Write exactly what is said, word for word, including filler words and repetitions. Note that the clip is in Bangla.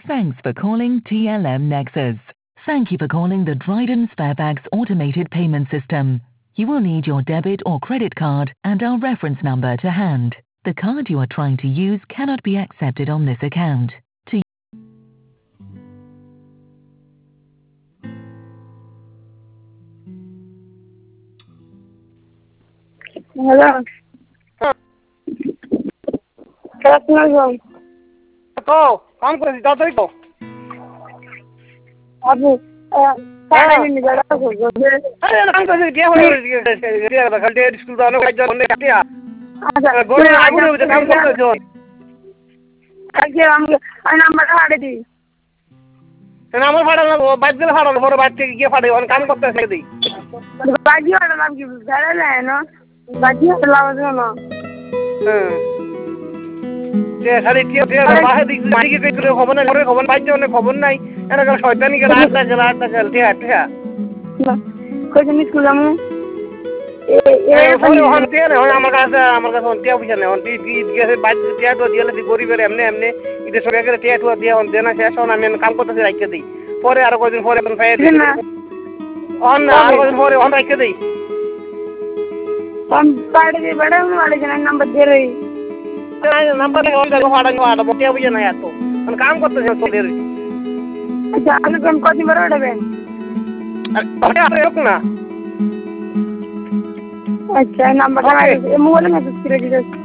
Thanks for calling T L M Nexus. Thank you for calling the Dryden Sparebags automated payment system. You will need your debit or credit card and our reference number to hand. The card you are trying to use cannot be accepted on this account. To Hello. Hello. Go. I'm going to go. Go. Abu. Para ni jara ko go. Hey, I'm going to get one of you. Yeah, the Calder school down the Calder. Acha. Go to Abu with the camp to Aje am ai number hade di. And I'm going to buy the hard for about to get for one camp of the city. Baji wala lam ki jara la hai na. Baji wala la na. যে খালি টিয়া টিয়া বাহে দিক দিকে কই করে খবর নাই করে খবর পাইছে অনেক খবর নাই এরা গেল শয়তানি গেল আটটা গেল আটটা গেল টিয়া টিয়া কই তুমি স্কুল আমু এ এ পরে হন টিয়া না আমার কাছে আমার কাছে হন টিয়া বুঝা না হন টি টি গেছে বাইক টিয়া তো দিলে দি গরিবের এমনি এমনি ইতে সরে গেলে টিয়া তো দিয়া হন দেনা শেষ হন আমি কাম করতেছি রাখতে দেই পরে আর কয়দিন পরে আমি ফাইয়া দিই না হন না আর কয়দিন পরে হন রাখতে দেই हम पाड़ के बड़े वाले जन नंबर दे रही नंबर लगा वाला फाड़ा वाला मोटिया बुझे ना यार तो हम काम करते हैं तो देर अच्छा हम कौन कौन सी बरोड़ है अरे अरे रुक ना अच्छा नंबर लगा ये मोबाइल में तो